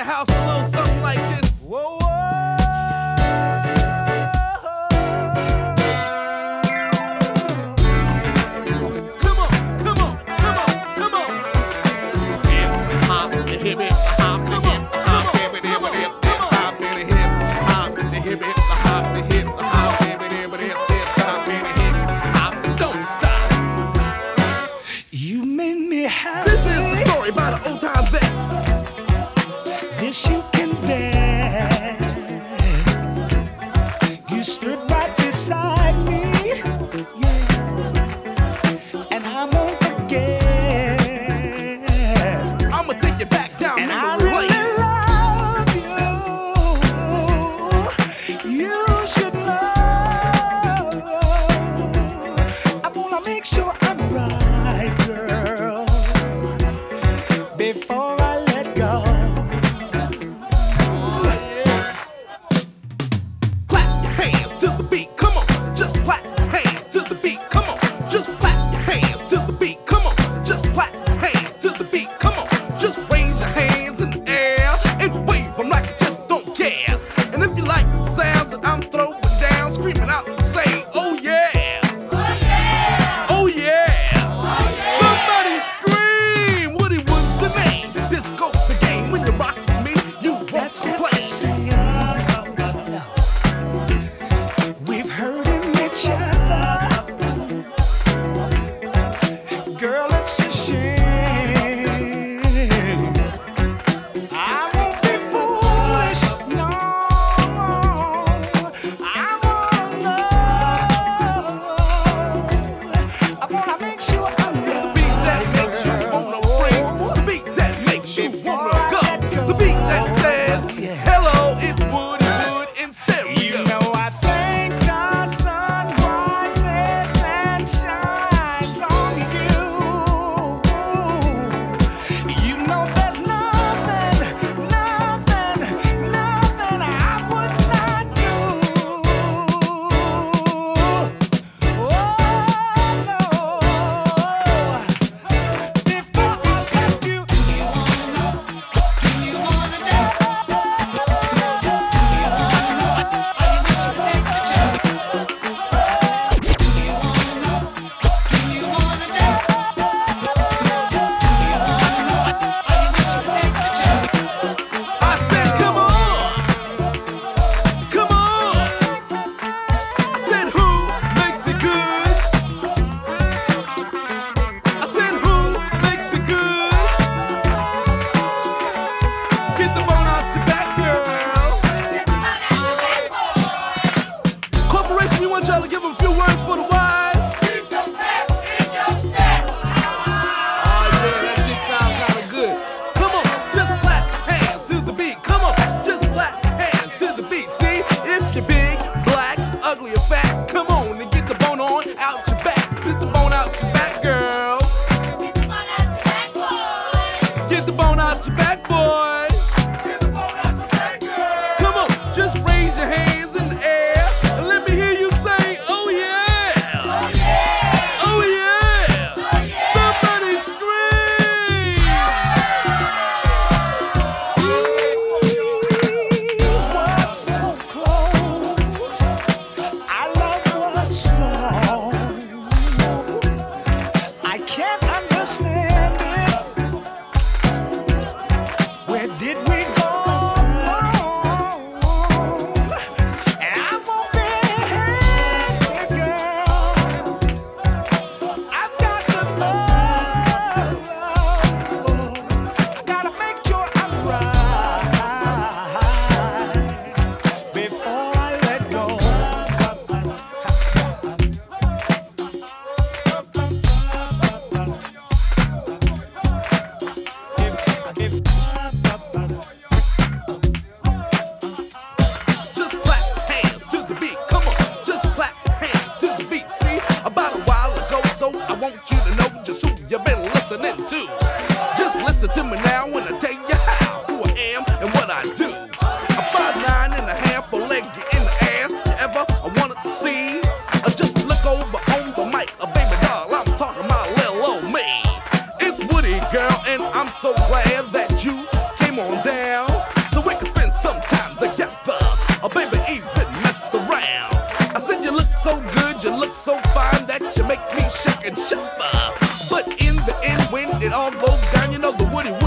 house a little something like this. Whoa, whoa. Come on, come on, come on, come on. Hip hop, the hip it, the hop, the hip, the hop, hip it, hip it, hip, hip hop, the hip hop, the hip it, the hop, the hip, the hop, hip it, hip it, hip, hip hop, the hip hop. Don't stop. You made me happy. This is the story about an old time vet. This you can bear. You stood right beside me, yeah. And I won't forget. I'ma take you back down And I memory really lane. love you. You should know. I wanna make sure I'm right, girl, before I let go. Clap your hands to the beat, come on. Just clap your hands to the beat, come on. Just clap your hands to the beat, come on. Just clap your hands to the beat, come on. Just raise your hands in the air and wave them like you just don't care. And if you like the sounds that I'm throwing down, screaming out and say, oh yeah. Oh yeah. Somebody scream. Woody was the name. Disco the game. When you rock with me, you want to play. We've hurting each other. Girl, it's a shame. I won't be foolish, no. I wanna know. I wanna make sure I'm The beat that makes you wanna ring. The beat that makes you wanna go. The beat that says, hello, it's Woody Wood in stereo. You know I thank God sun rises and shines on you. You know there's nothing I would not do. Oh no, before I let you. I said, come on. Come on. I said, who makes it good? I said, who makes it good? Get the bone out your back, girl. Corporation, we want y'all to give them a few words for the wise. Oh yeah, that shit sounds kinda good. Come on, just clap hands to the beat. Come on, just clap hands to the beat. See, if you're big, black, ugly, or fat, come on and get the bone on out your back. Get the bone out your back, girl. Get the bone out your back, boy. Come on, just raise your hands in the air and let me hear you say, oh yeah. Oh yeah. Somebody scream. What's so close? I love what's wrong. I can't understand it. Where did we go wrong? And I won't be hasty, girl. I've got to know. I gotta make sure I'm right before I let go. Just clap hands to the beat. Come on, just clap hands to the beat. See, about a while ago, so I want you to know just who you've been listening to. Just listen to me now when I tell you how, who I am and what I do. I'm 5'9.5", 4 legs in the ass. You ever wanted to see? Just look over on the mic, baby doll. I'm talking about little old me. It's Woody, girl, and I'm so glad that you came on down. Oh, baby, even mess around. I said you look so good, you look so fine that you make me shake and shiver. But in the end, when it all goes down, you know the Woody